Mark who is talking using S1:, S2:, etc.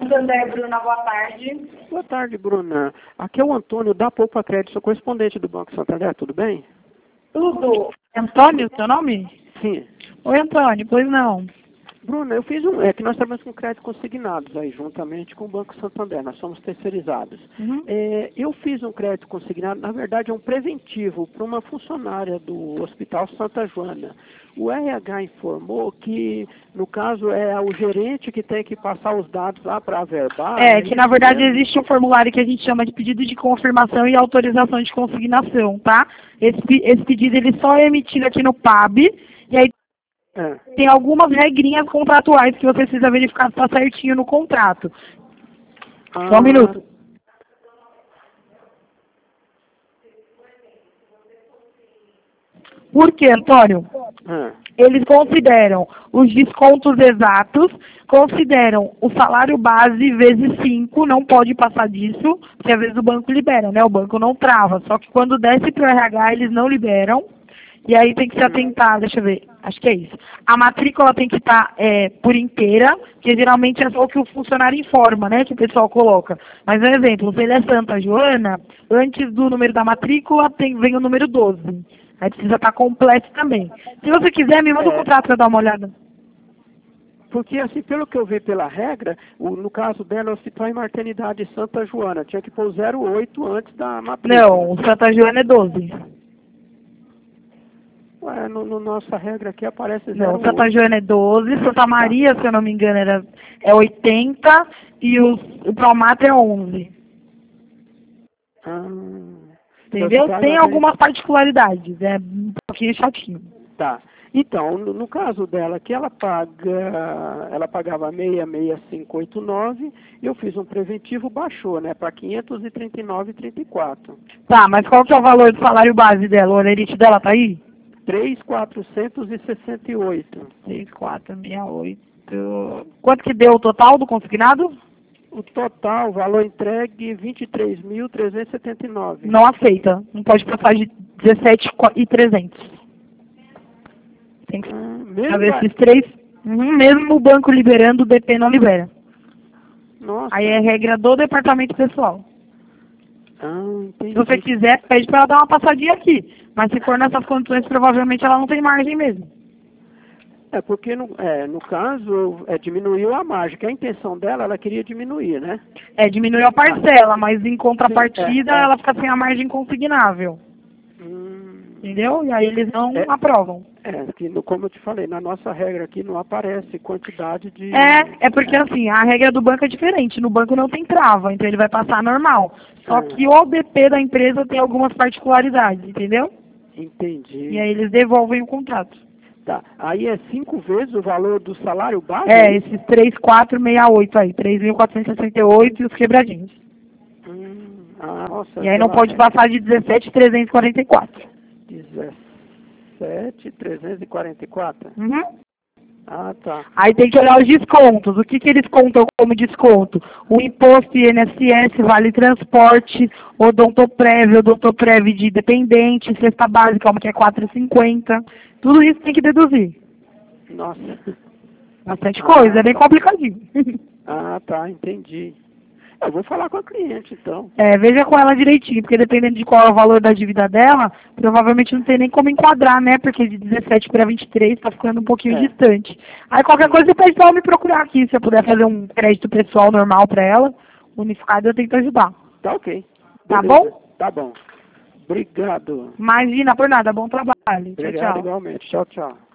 S1: Santander, Bruna, boa tarde.
S2: Boa tarde, Bruna. Aqui é o Antônio da Poupa Crédito, sou correspondente do Banco Santander, tudo bem?
S1: Tudo.
S3: Antônio, teu nome?
S2: Sim.
S3: Oi, Antônio, pois não.
S2: Bruna, eu fiz que nós trabalhamos com crédito consignados aí, juntamente com o Banco Santander, nós somos terceirizados.
S3: Uhum.
S2: Eu fiz um crédito consignado, na verdade é um preventivo para uma funcionária do Hospital Santa Joana. O RH informou que, no caso, é o gerente que tem que passar os dados lá para averbar.
S3: Que na verdade existe um formulário que a gente chama de pedido de confirmação e autorização de consignação, tá? Esse pedido ele só é emitido aqui no PAB, e aí tem algumas regrinhas contratuais que você precisa verificar se está certinho no contrato. Só um minuto. Por quê, Antônio? Eles consideram os descontos exatos, consideram o salário base vezes 5, não pode passar disso, porque às vezes o banco libera, né? O banco não trava, só que quando desce para o RH eles não liberam. E aí tem que se atentar, deixa eu ver, acho que é isso. A matrícula tem que estar por inteira, que geralmente é só o que o funcionário informa, né, que o pessoal coloca. Mas, um exemplo, se ele é Santa Joana, antes do número da matrícula vem o número 12. Aí precisa estar completo também. Se você quiser, me manda o contrato para dar uma olhada.
S2: Porque, assim, pelo que eu vi pela regra, no caso dela, o Hospital e Maternidade Santa Joana, tinha que pôr 08 antes da matrícula.
S3: Não, o Santa Joana é 12.
S2: Ué, nossa regra aqui aparece 08.
S3: Não, Santa Joana é 12, Santa Maria, se eu não me engano, é 80 e o Promatra é 11. Entendeu? Tem algumas particularidades, é um pouquinho chatinho.
S2: Tá. Então, no caso dela, que ela pagava 66589, eu fiz um preventivo, baixou, né, para 539,34.
S3: Tá, mas qual que é o valor do salário base dela? O holerite dela tá aí?
S2: 3.468.
S3: 3.468. Quanto que deu o total do consignado?
S2: O total, valor entregue, 23.379.
S3: Não aceita. Não pode passar de 17.300. Tem que saber esses três. Mesmo o banco liberando, o DP não libera.
S2: Nossa.
S3: Aí é regra do departamento pessoal.
S2: Entendi.
S3: Se você quiser, pede para ela dar uma passadinha aqui. Mas se for nessas condições, provavelmente ela não tem margem mesmo.
S2: Porque no caso, diminuiu a margem, que a intenção dela, ela queria diminuir, né?
S3: Diminuiu a parcela, mas em contrapartida, ela fica sem a margem consignável. Entendeu? E aí eles não aprovam.
S2: Como eu te falei, na nossa regra aqui não aparece quantidade de...
S3: Porque assim, a regra do banco é diferente. No banco não tem trava, então ele vai passar normal. Só que o BP da empresa tem algumas particularidades, entendeu?
S2: Entendi.
S3: E aí eles devolvem o contrato.
S2: Tá. Aí é 5 vezes o valor do salário base?
S3: Esses 3.468 aí, 3.468 e os quebradinhos.
S2: Nossa.
S3: E aí não pode passar de 17.344.
S2: 17.344? Tá.
S3: Aí tem que olhar os descontos. O que eles contam como desconto? O imposto INSS, vale transporte, odontoprev de dependente, cesta básica, que é 4,50. Tudo isso tem que deduzir.
S2: Nossa.
S3: Bastante coisa, é bem complicadinho.
S2: Tá, entendi. Eu vou falar com a cliente, então.
S3: Veja com ela direitinho, porque dependendo de qual é o valor da dívida dela, provavelmente não tem nem como enquadrar, né? Porque de 17 para 23 está ficando um pouquinho distante. Aí qualquer coisa você pede para ela me procurar aqui, se eu puder fazer um crédito pessoal normal para ela, unificado, eu tento ajudar.
S2: Tá ok.
S3: Tá
S2: Beleza.
S3: bom?
S2: Tá bom. Obrigado.
S3: Imagina, por nada. Bom trabalho.
S2: Obrigado,
S3: Tchau, tchau.
S2: igualmente. Tchau, tchau.